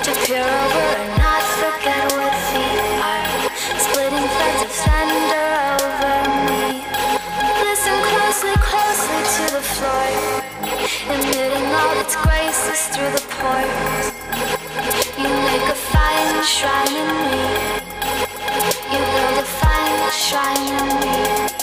to peer over and not forget what feet are. Splitting threads of thunder over me. Listen closely, closely to the floor, emitting all its graces through the pores. You make a fine shrine in me. You build a fine shrine in me.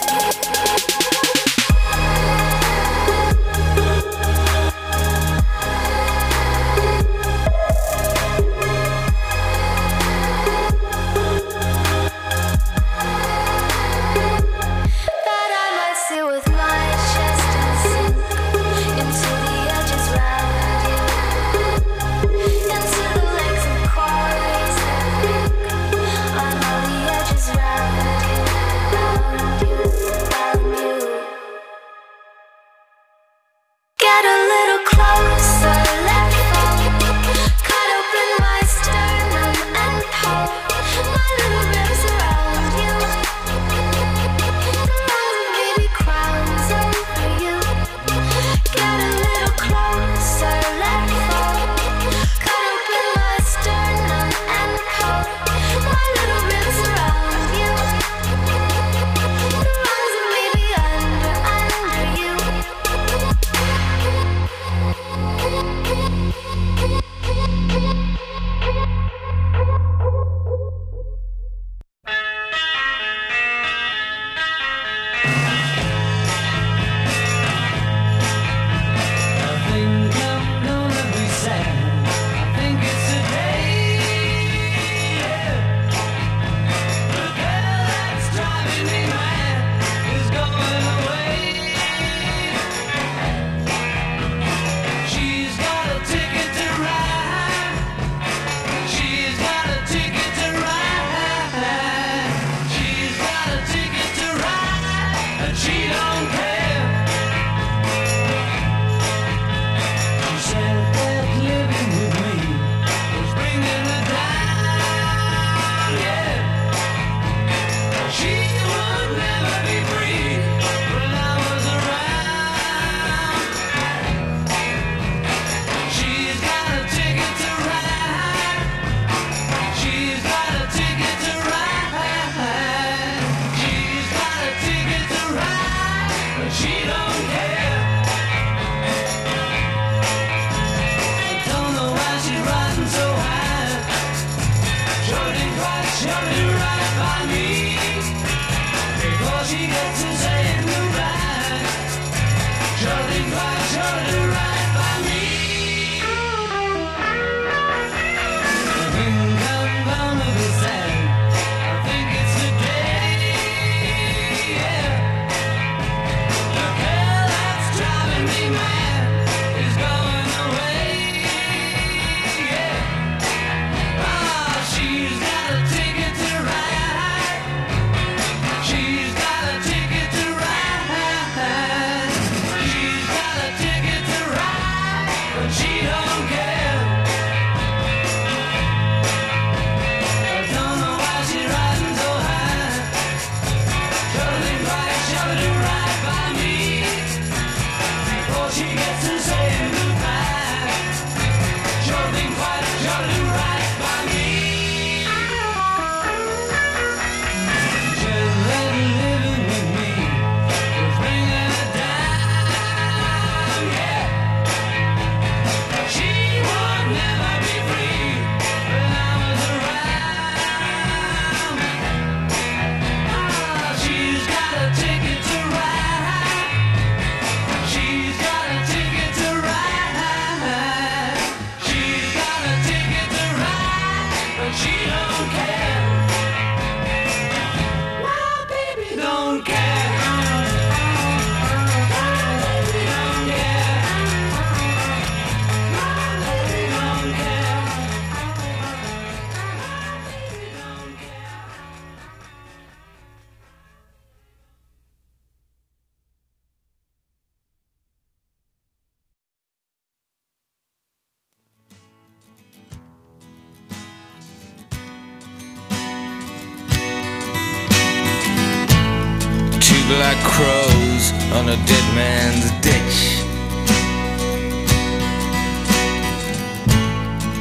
Black crows on a dead man's ditch.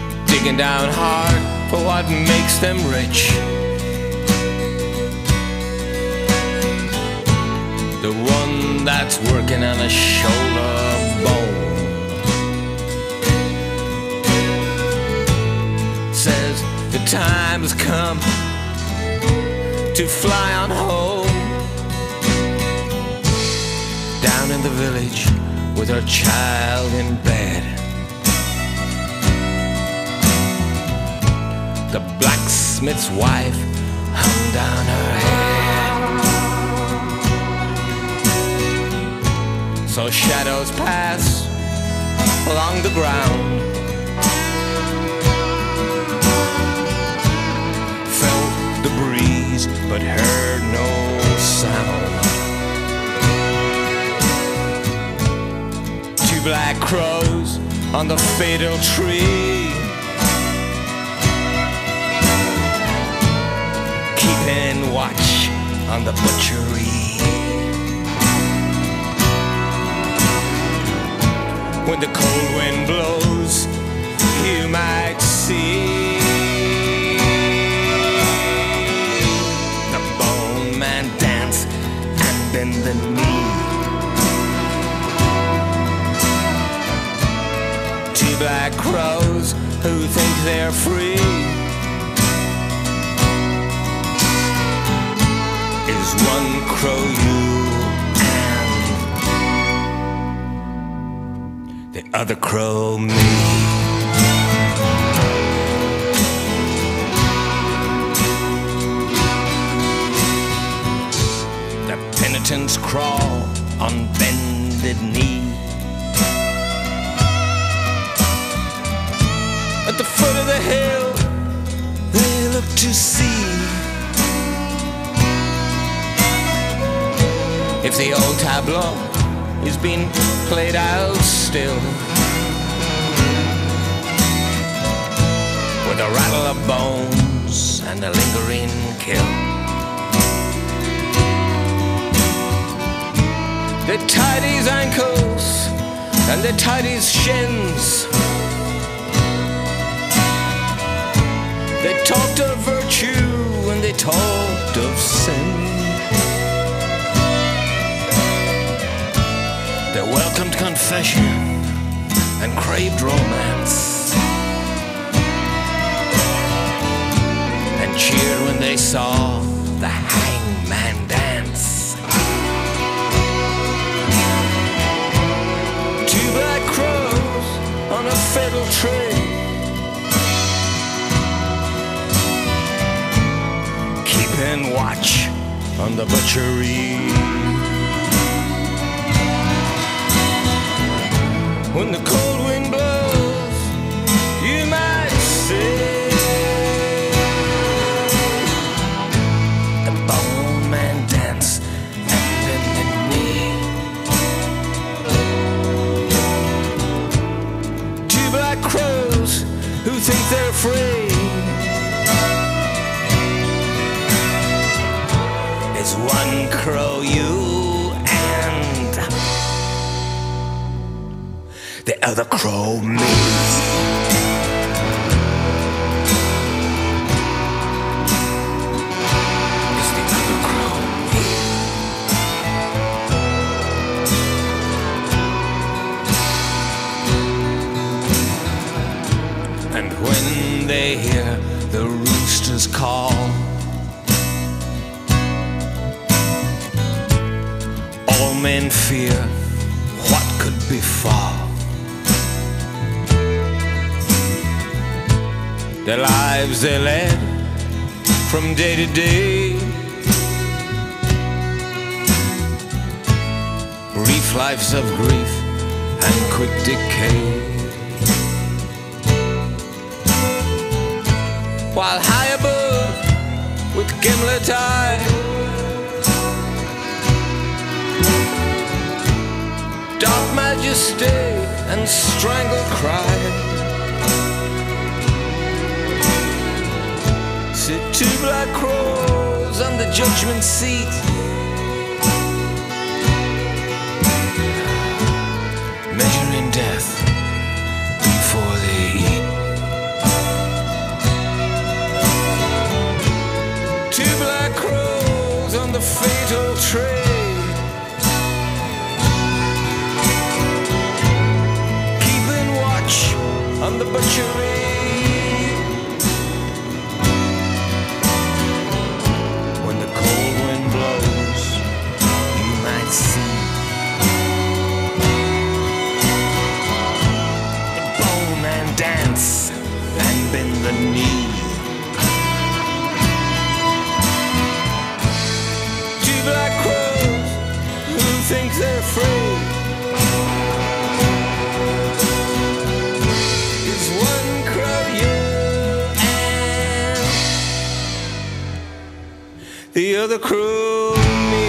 digging down hard for what makes them rich. The one that's working on a shoulder bone says the time has come to fly on home. Down in the village with her child in bed, the blacksmith's wife hung down her head. So shadows pass along the ground, felt the breeze but heard no sound. Two black crows on the fatal tree, keeping watch on the butchery. When the cold wind blows, you might see the bone man dance and bend the knee. Two black crows who think they're free is one crow you and the other crow me. The penitents crawl on bended knee. At the foot of the hill they look to see if the old tableau is being played out still, with a rattle of bones and a lingering kill. They tied his ankles and they tied his shins. They talked of virtue and they talked of sin. They welcomed confession and craved romance, and cheered when they saw the hangman dance. Two black crows on a fatal tree, keeping watch on the butchery. When the cold wind blows, you might say the bone man dance and bend the knee. Two black crows who think they're free is one crow you and the other crow me. It's the other crow me. And when they hear the roosters call, all men fear what could befall. The lives they led from day to day, brief lives of grief and quick decay. While high above with gimlet eye, dark majesty and strangled cry, sit two black crows on the judgment seat, measuring death before they eat. trade, keeping watch on the butchery. When the cold wind blows, you might see the bowman dance and bend the knee. Two black crows who think they're free is one crow you and the other crow me.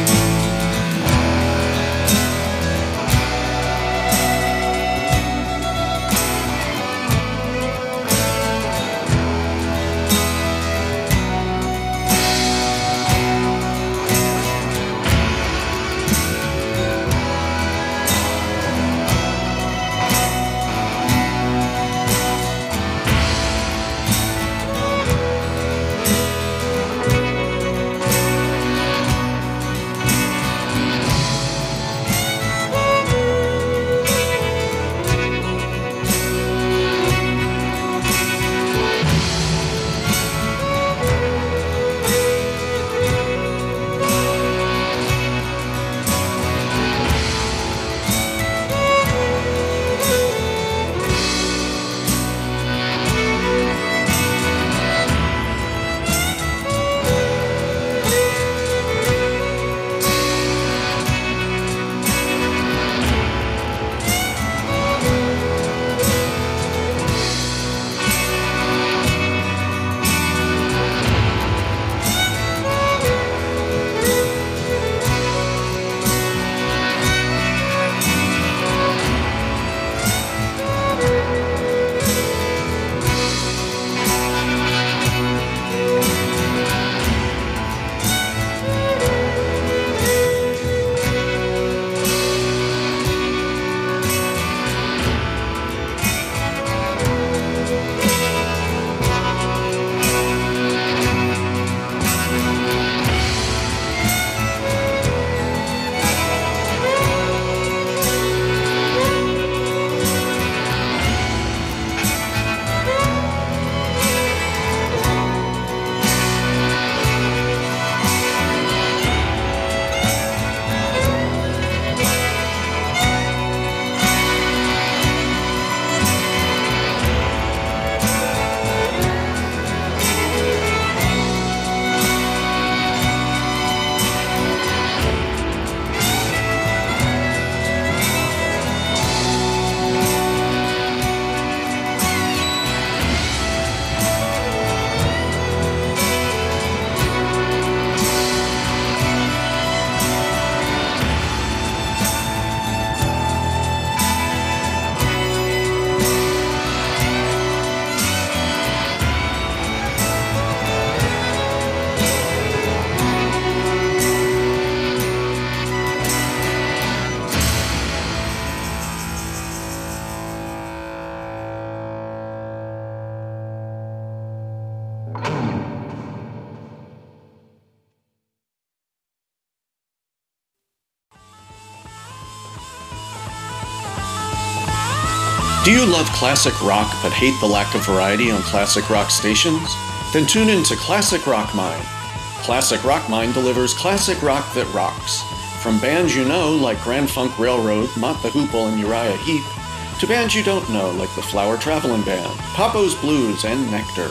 Do you love classic rock but hate the lack of variety on classic rock stations? Then tune in to Classic Rock Mine. Classic Rock Mine delivers classic rock that rocks. From bands you know like Grand Funk Railroad, Mott the Hoople, and Uriah Heep, to bands you don't know like the Flower Traveling Band, Papo's Blues, and Nectar.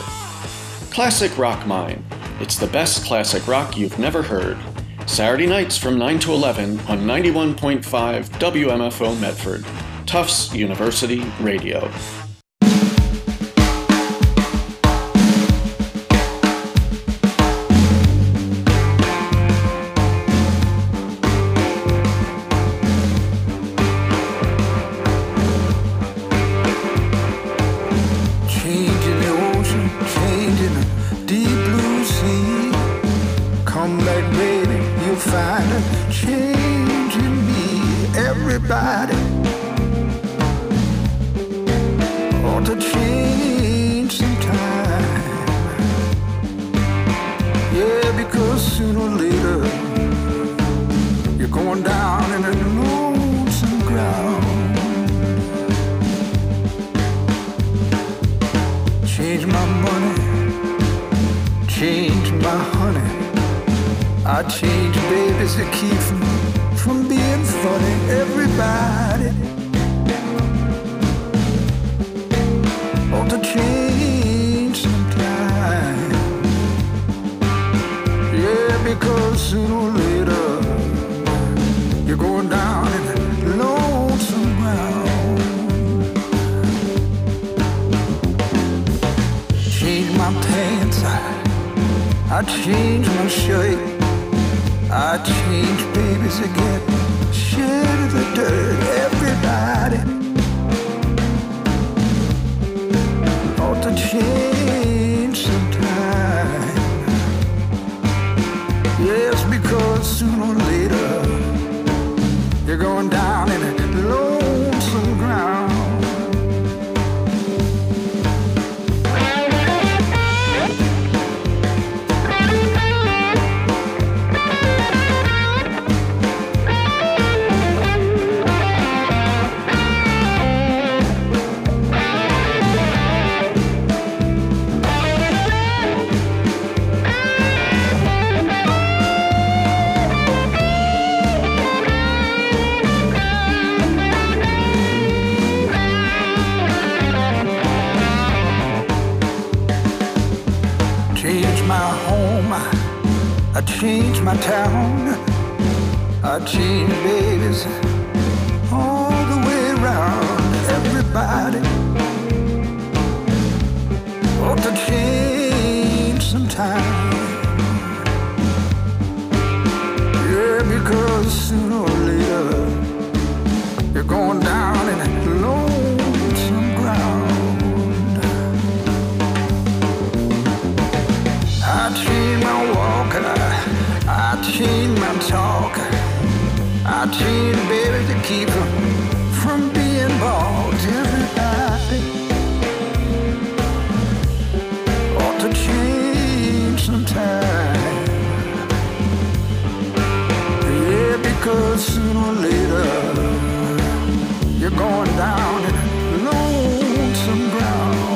Classic Rock Mine. It's the best classic rock you've never heard. Saturday nights from 9 to 11 on 91.5 WMFO Medford. Tufts University Radio. Sooner or later change my money, change my honey. I change babies to keep from being funny. Everybody ought to change sometime. Yeah, because sooner or later you're going down in lonesome ground. Change my pants, I change my shirt. I change babies again, shed the dirt. Everybody ought to change sometime. Yes, because sooner or later you're going down in a lonesome ground. I change my town, I change babies all the way around. Everybody ought to change sometime. Yeah, because sooner or later you're going down in a lonesome ground. I change my walk, I change my talk, I change baby to keep from being bald. Everybody ought to change sometime. Yeah, because sooner or later you're going down in lonesome ground.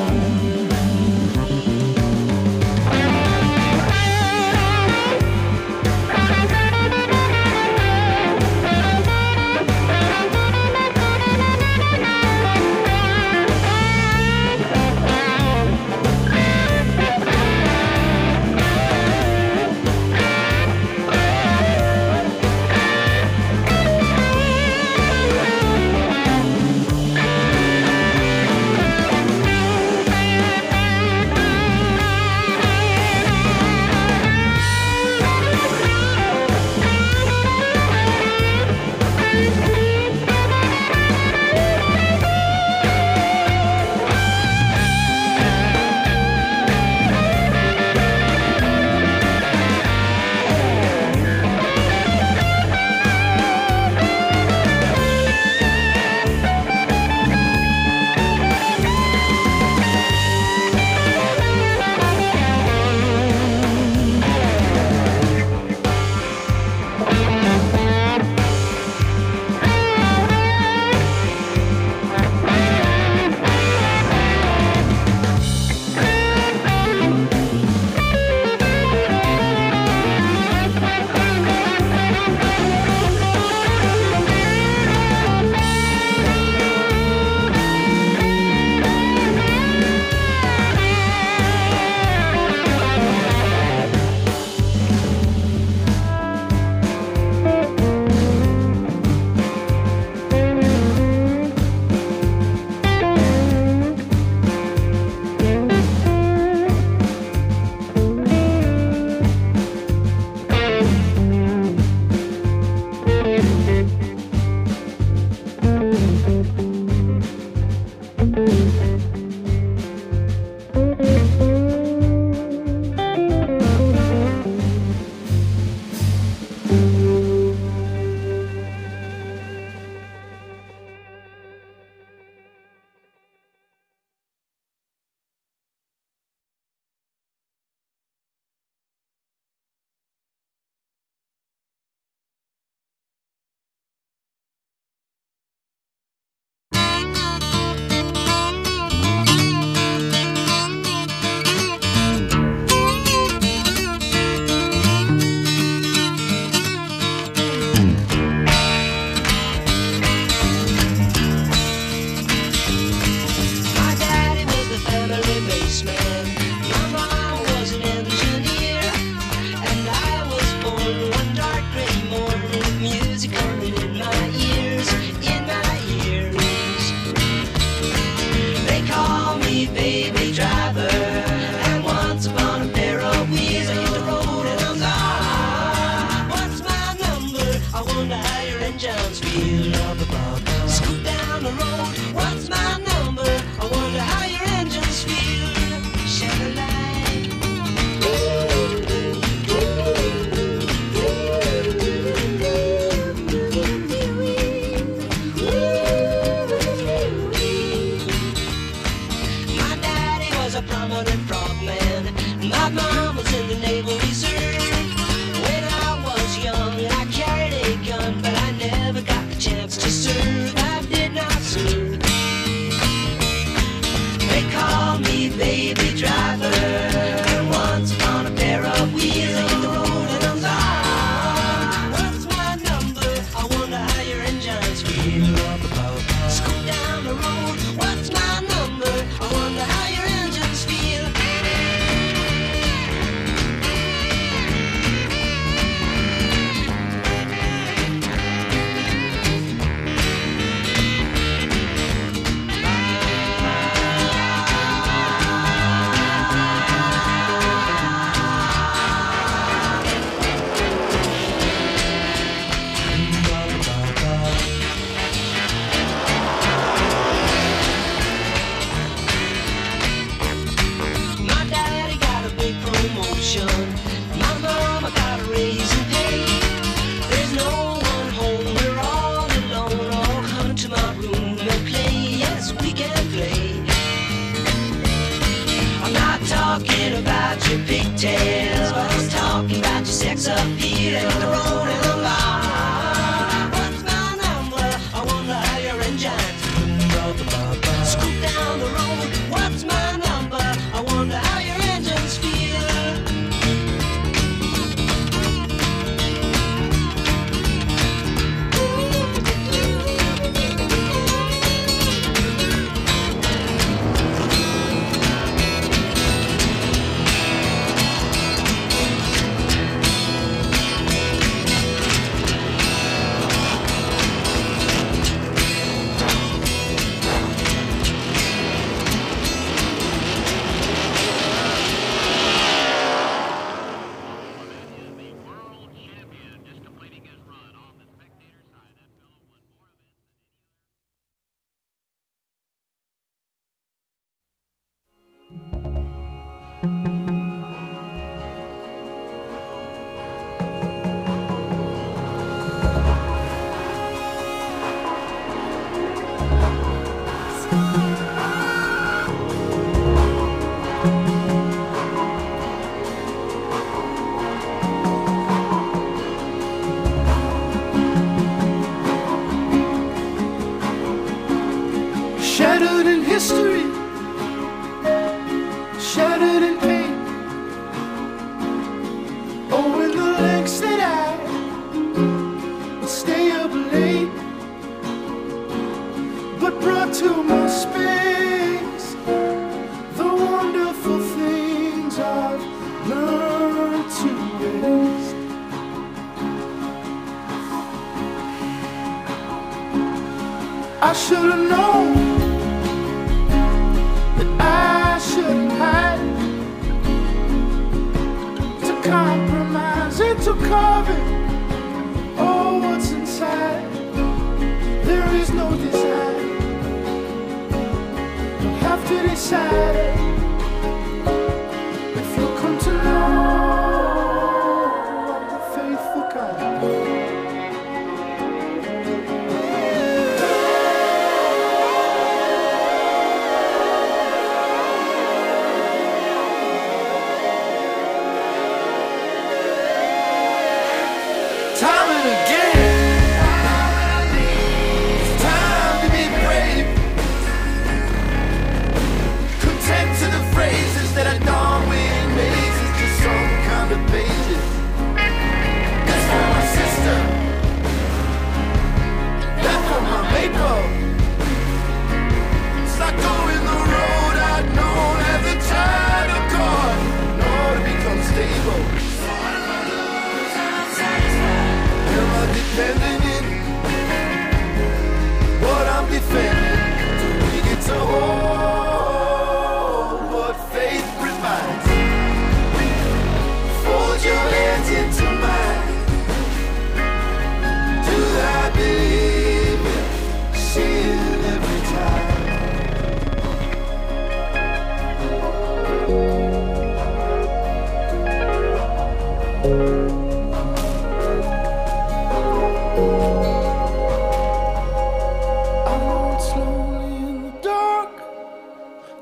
a prominent frogman. My mom was in the Naval Reserve. When I was young, I carried a gun, but I never got the chance to serve. I did not serve. They call me baby driver. Once upon a pair of wheels, I hit the road and I'm gone. What's my number? I wonder how your engines feel. Scoot down the road. What's my number? I wonder how your engines feel. My daddy got a big promotion. My mama got a raise in pay. There's no one home, we're all alone. All come to my room and play. Yes, we can play. I'm not talking about your pigtails, but I'm talking about your sex appeal and the road and the bar. What's my number? I wonder how your engines scoot down the road. What's my number? I wonder how your engines feel. Shattered in history, shattered in pain. Oh, in the lengths that I will stay up late, but brought to my space the wonderful things I've learned to waste. I should have known that I shouldn't hide, to compromise and to cover all what's inside. There is no desire. You'll have to decide if you'll come to know I'm the faithful kind. Time and again, it's time to be brave, content to the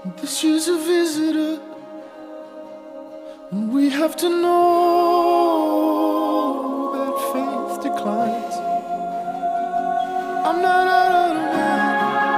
This is a visitor, and we have to know that faith declines. I'm not out of the mind.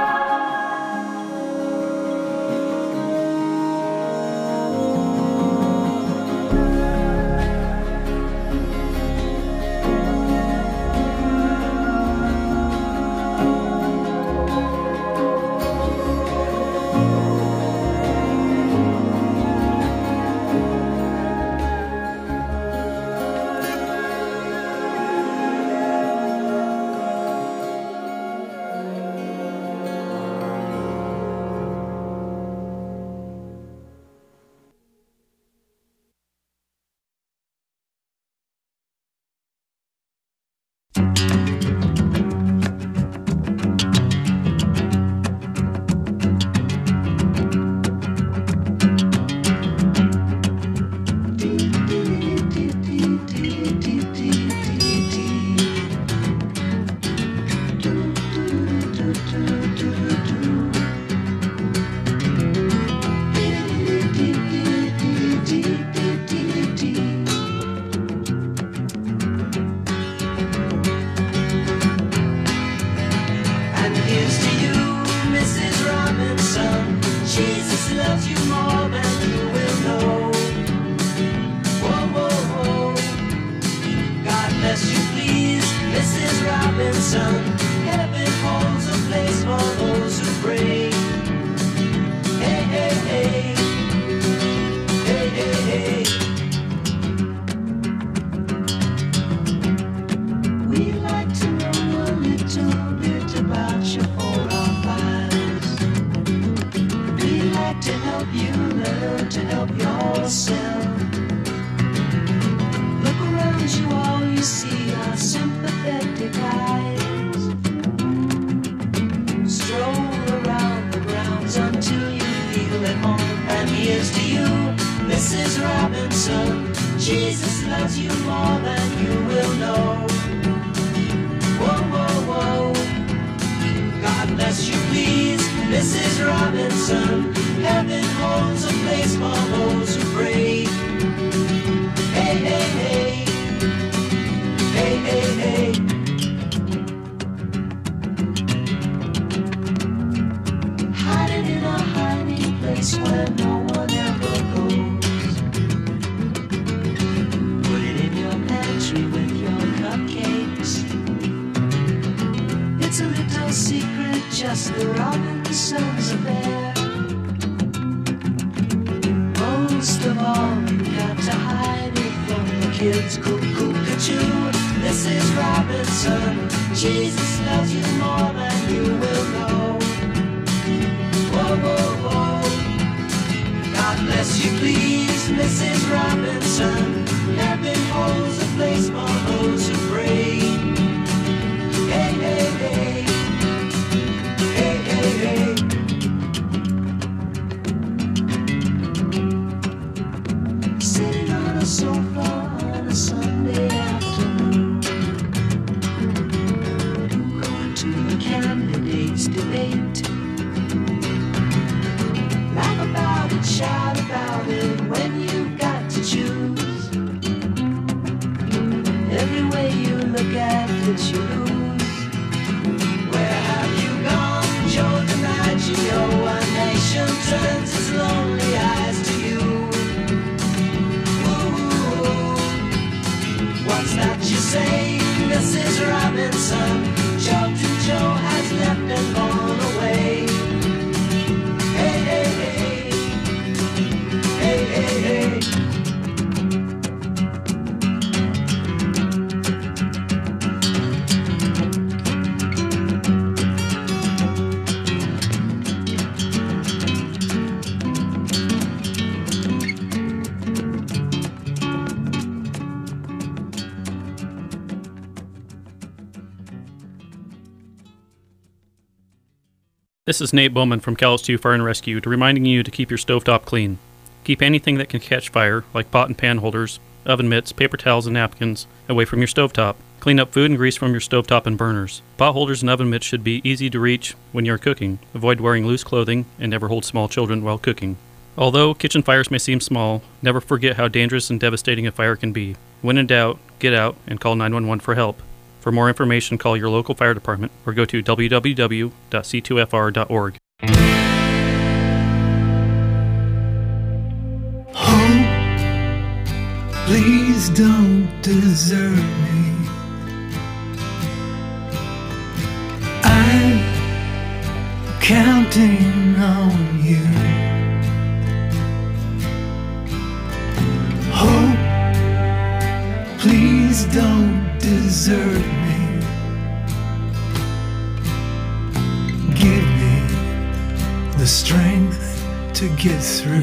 This is Nate Bowman from Callous 2 Fire and Rescue, reminding you to keep your stovetop clean. Keep anything that can catch fire, like pot and pan holders, oven mitts, paper towels, and napkins away from your stovetop. Clean up food and grease from your stovetop and burners. Pot holders and oven mitts should be easy to reach when you're cooking. Avoid wearing loose clothing and never hold small children while cooking. Although kitchen fires may seem small, never forget how dangerous and devastating a fire can be. When in doubt, get out and call 911 for help. For more information, call your local fire department or go to www.c2fr.org. Hope, please don't desert me. I'm counting on you. Hope, please don't desert me. Give me the strength to get through.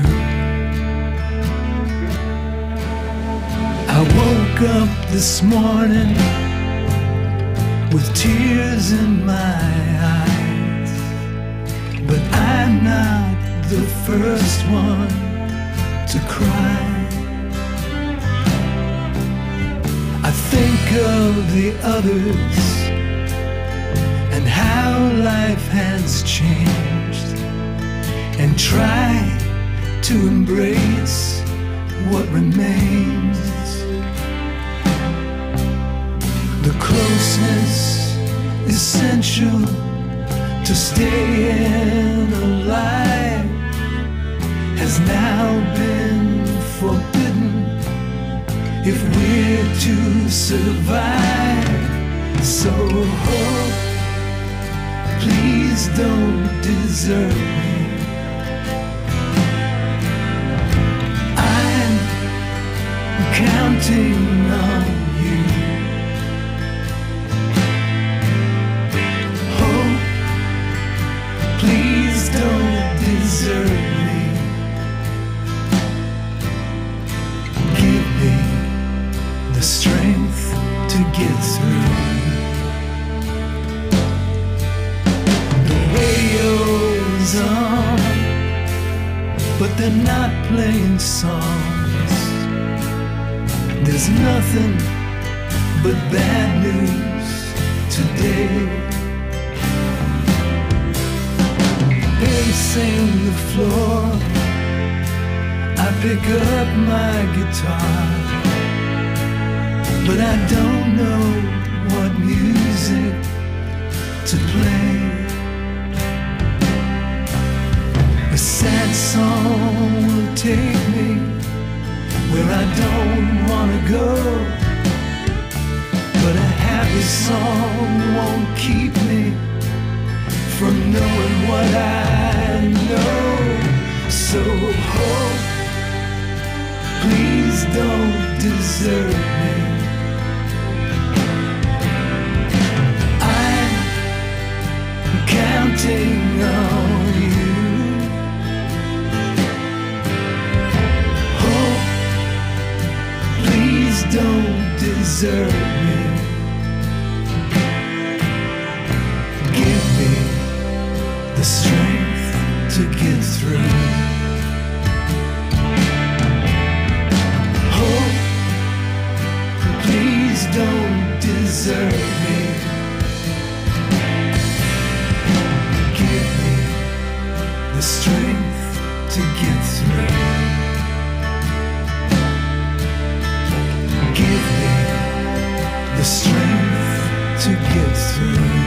I woke up this morning with tears in my eyes, but I'm not the first one to cry. I think of the others and how life has changed, and try to embrace what remains. The closeness essential to staying alive has now been forbidden if we're to survive. So hope, please don't desert me. I'm counting on you. Hope, please don't desert me. Give me the strength to get through. The radio's on, but they're not playing songs. There's nothing but bad news today. Pacing the floor, I pick up my guitar, but I don't know what music to play. A sad song will take me where I don't wanna go, but a happy song won't keep me from knowing what I know. So hope, please don't desert me. I'm counting on you. Hope, please don't desert me. Give me the strength to get through. Hope, please don't desert me. Give me the strength to get through. Give me the strength to get through.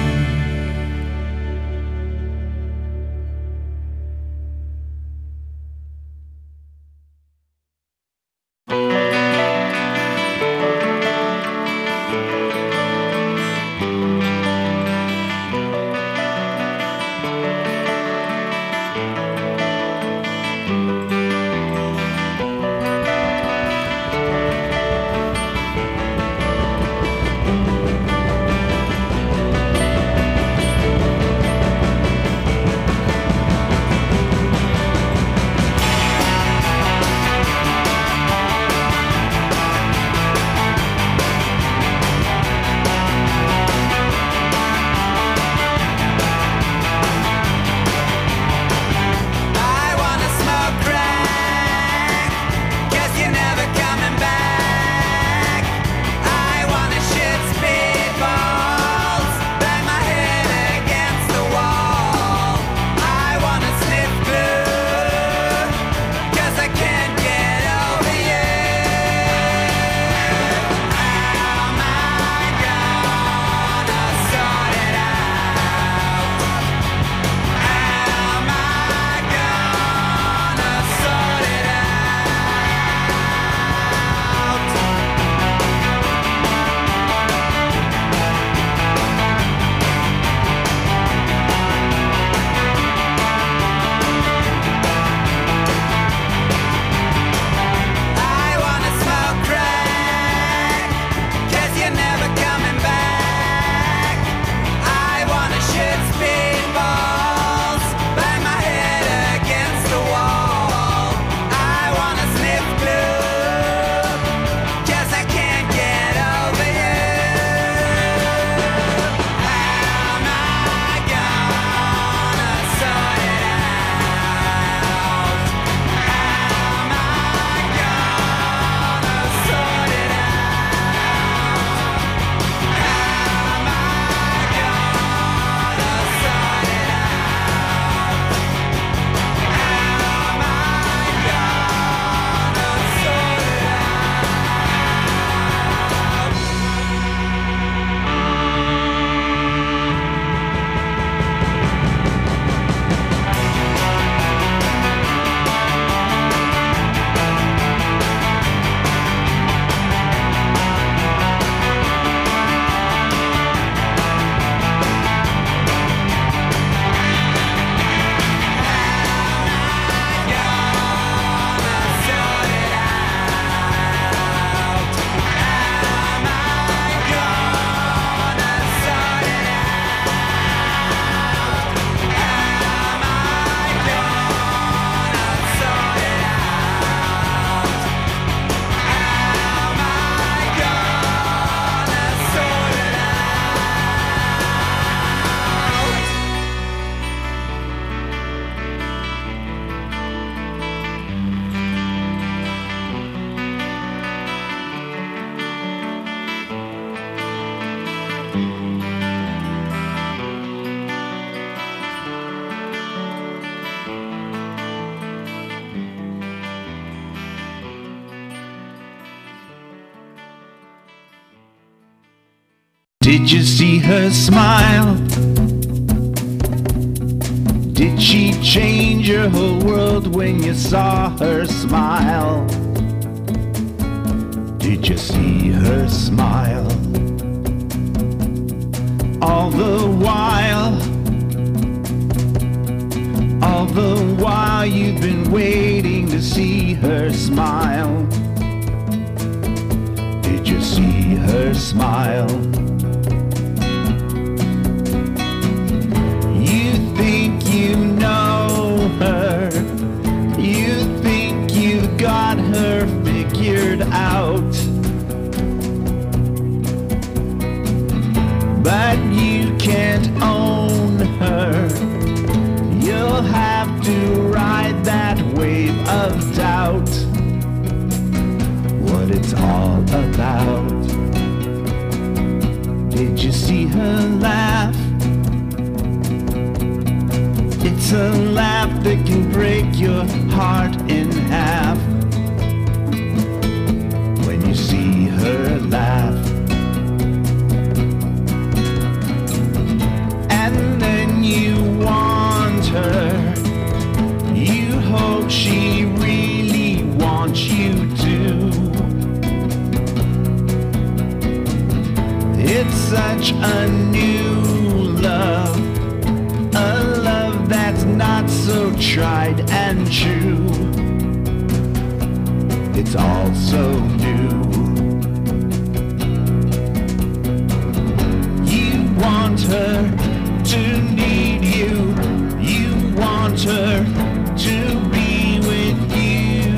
Did you see her smile? Did she change your whole world when you saw her smile? Did you see her smile? All the while you've been waiting to see her smile. Did you see her smile? You think you know her, you think you've got her figured out, but you can't own her. You'll have to ride that wave of doubt, what it's all about. Did you see her laugh? It's a laugh that can break your heart in half. When you see her laugh, and then you want her, you hope she really wants you to. It's such a new love, a love that's not so tried and true. It's all so new. You want her to need you, you want her to be with you.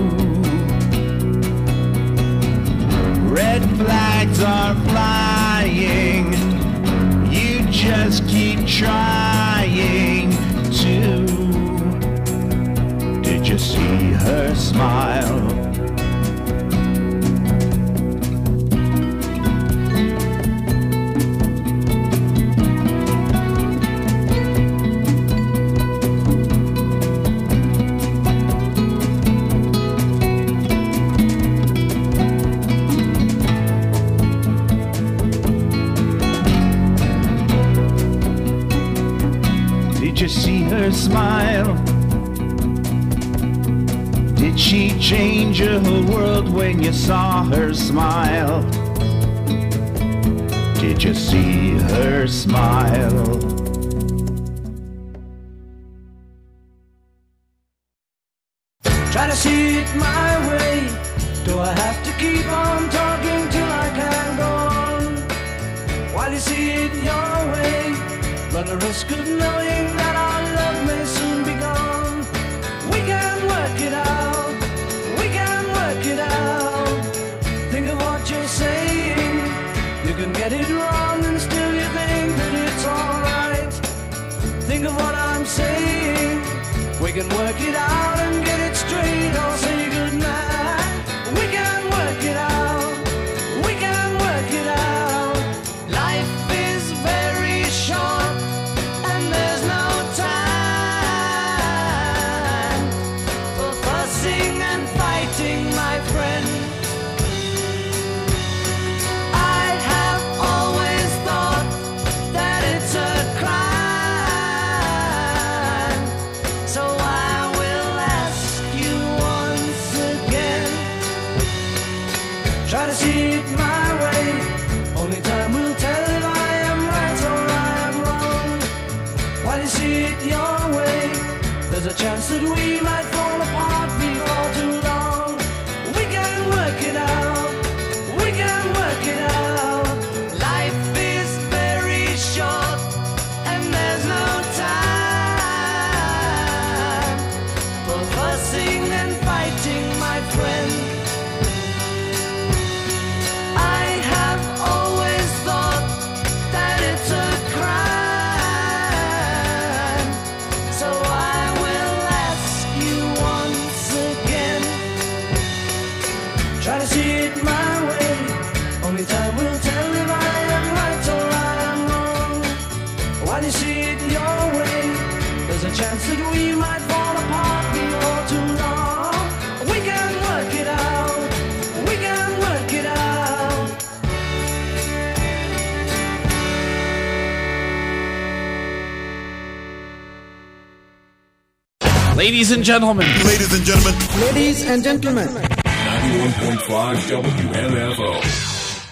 Red flags are flying, you just keep trying to. Did you see her smile? Did you see her smile? Did she change your whole world when you saw her smile? Did you see her smile? Try to see it my way. Do I have to keep on talking till I can go on? While you see it your way, run the risk of knowing that our love may soon be gone. We can work it out, we can work it out. Think of what you're saying. You can get it wrong and still you think that it's alright. Think of what I'm saying. We can work it out and get it straight, or say goodnight. We can work it out, we can work it out. Life is very short and there's no time for fussing and fighting, my friend. I have always thought that it's a crime, so I will ask you once again. Try to see it my way. Only time will tell if I am right or I am wrong. While you see it your way, there's a chance that we might fall apart before too long. We can work it out, we can work it out. Life is very short and there's no time for fussing and fighting, my friend. I have always thought that it's a crime, so I will ask you Ladies and gentlemen. Ladies and gentlemen. Ladies and gentlemen. 91.5 WMFO.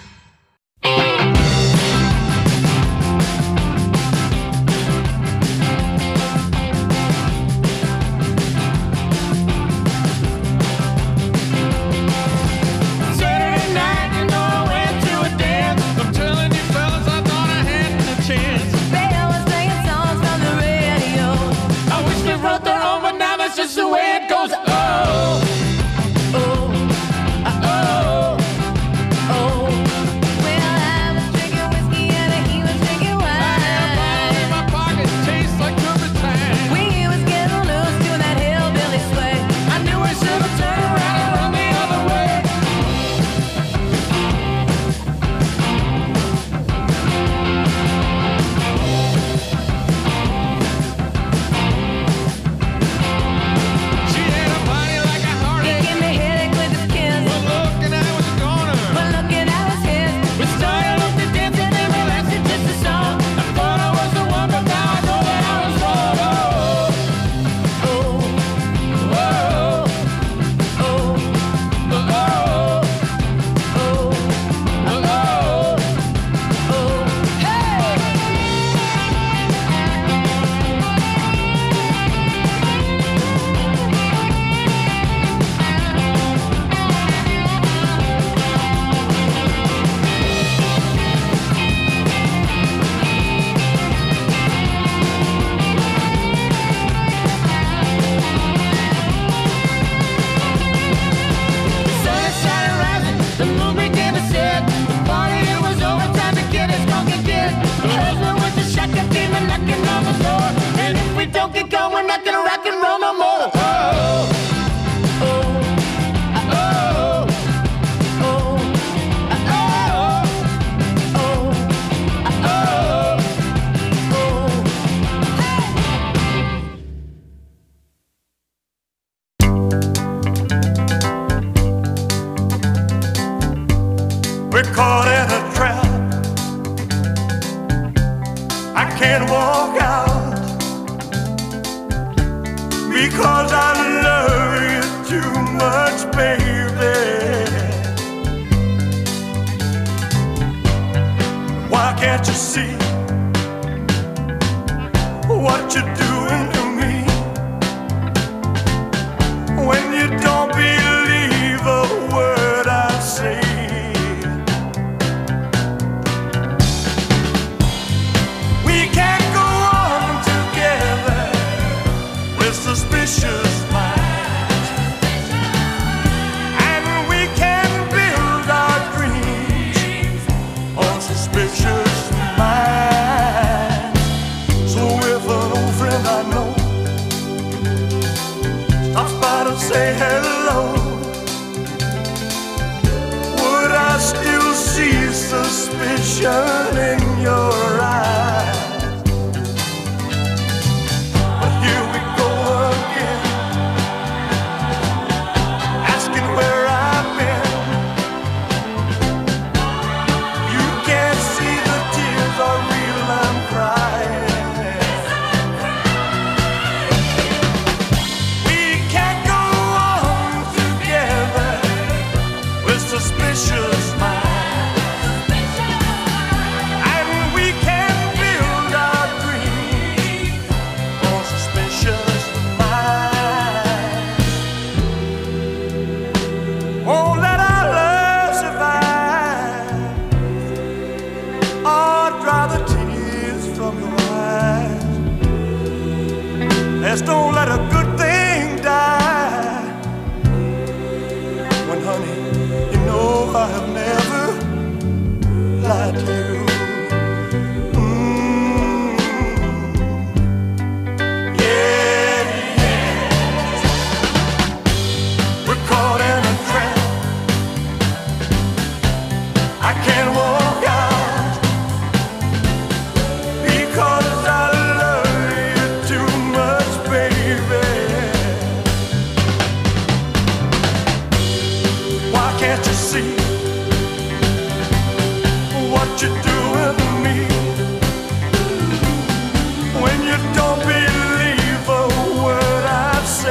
Just the way it goes. Oh, oh, oh, oh. Well, I was drinking whiskey and he was drinking wine. I had a bottle in my pocket, tastes like turpentine. We was getting loose doing that hillbilly sway. I knew I should have turned around and run the other way. We're caught in a trap. I can't walk out because I love you too much, baby. Why can't you see what you're doing to me? When you don't believe a word I say, suspicious minds, and we can build our dreams on suspicious minds. So if an old friend I know stops by to say hello, would I still see suspicion in your eyes? Suspicious minds, and we can build our dreams on suspicious minds. Won't let our love survive, or dry the tears from your eyes. Let's don't let a good thing die. When, honey, I have never lied to you. Yeah, yeah. We're caught in a trap. I can't walk out because I love you too much, baby. Why can't you see what you're doing to me? When you don't believe a word I say.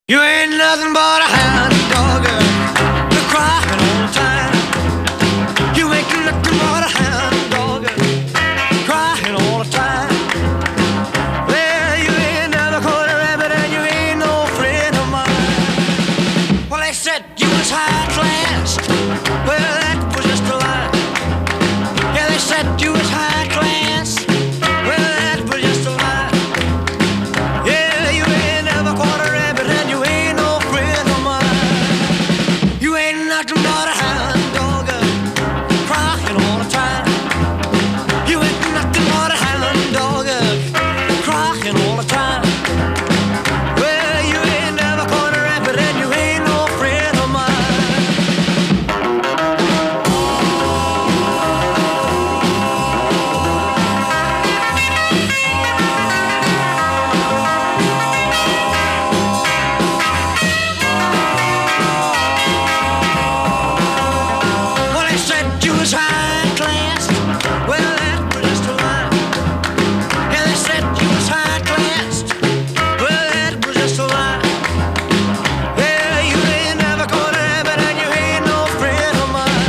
You ain't nothing but a hound dog, you're crying all the time. You ain't nothing but a hound dog, crying all the time. Well, you ain't never caught a rabbit and you ain't no friend of mine. Well, they said you was high class. Well, that was just a lie. Yeah, they said you was high class. Well, that was just a lie. Yeah, you ain't never caught a rabbit and you ain't no friend of mine. You ain't nothing but a hound dog, crying all the time. You ain't nothing but a hound dog, crying all the time. Well, you ain't never caught a rabbit and you ain't no friend of mine. Well, they said you was high class. Well, that was just a lie. Yeah, they said you was high class. Well, that was just a lie. Yeah, you ain't never caught a rabbit and you ain't no friend of mine.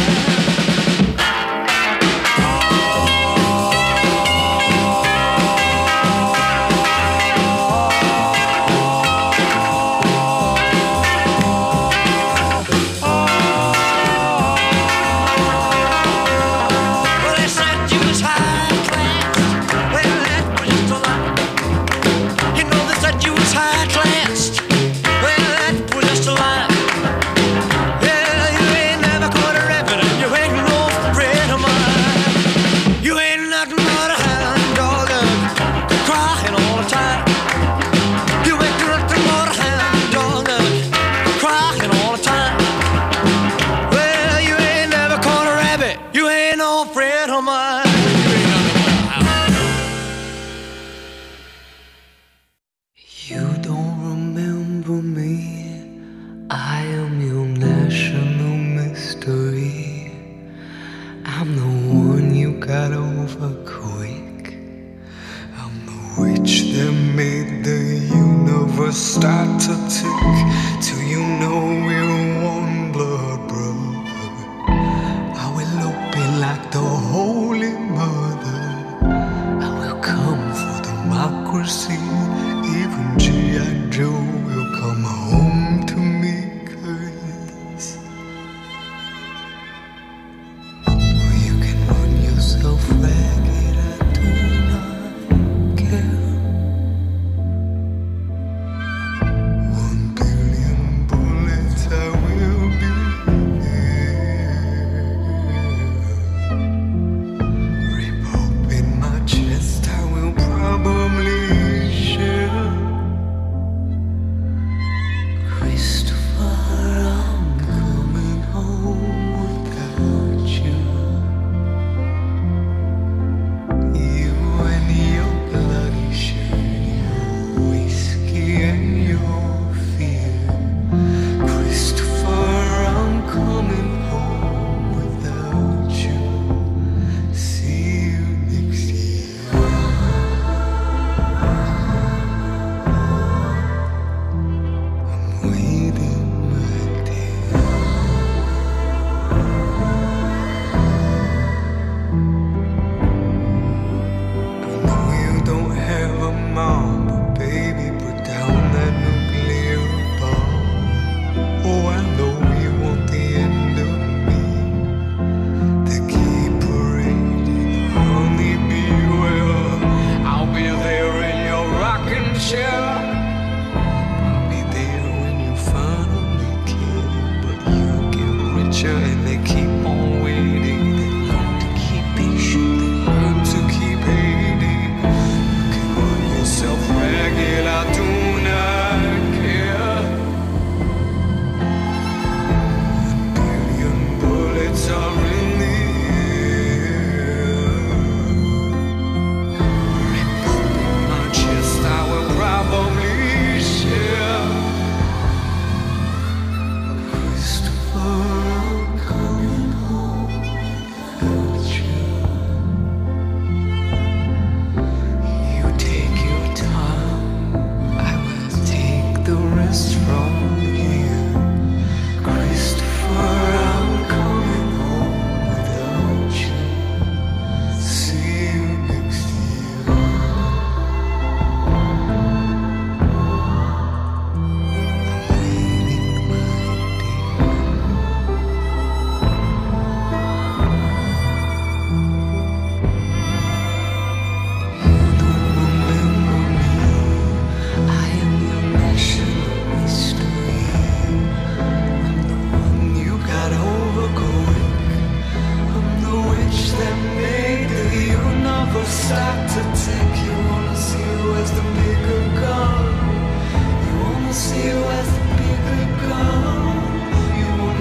Well, they said you was high class. Well, that was just a lie. You know they said you was high class. Well, that was just a lie. Yeah, you ain't never caught a rabbit and you ain't no friend of mine. You ain't nothing but a hound dog, crying all the time. You ain't nothing but a hound dog, crying all the time. Well, you ain't never caught a rabbit. You ain't no friend of mine. You ain't nothing but a hound. You don't remember me. I am your national mystery. I'm the one you got over quick. I'm the witch that made the universe start to tick. Till you know we're one blood brother. I will open like the Holy Mother. I will come for democracy. Even G.I. Joe will come home to me, 'cause you can run yourself ragged. I do not care. 1 billion bullets, I will be there. Rip open my chest, I will probably share. Christopher, I'm coming home without you. You and your bloody shirt, your whiskey and your fear. Christopher, I'm coming home without you. See you next year. I'm waiting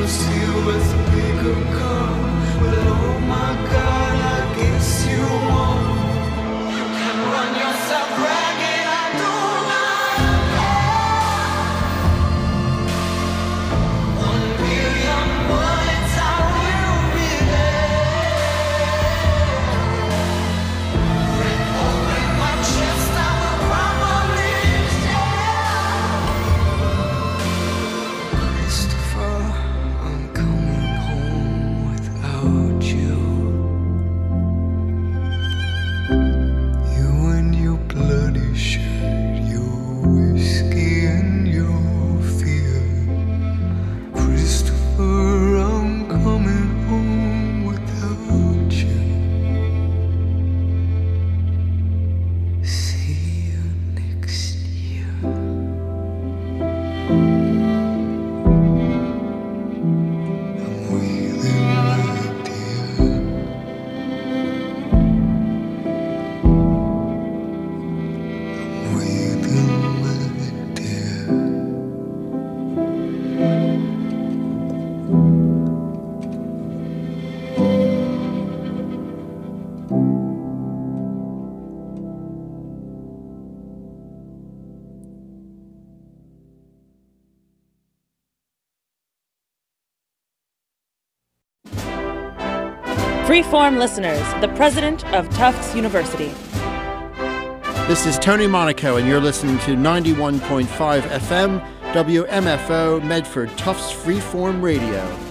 Freeform listeners, the president of Tufts University. This is Tony Monaco, and you're listening to 91.5 FM, WMFO, Medford Tufts Freeform Radio.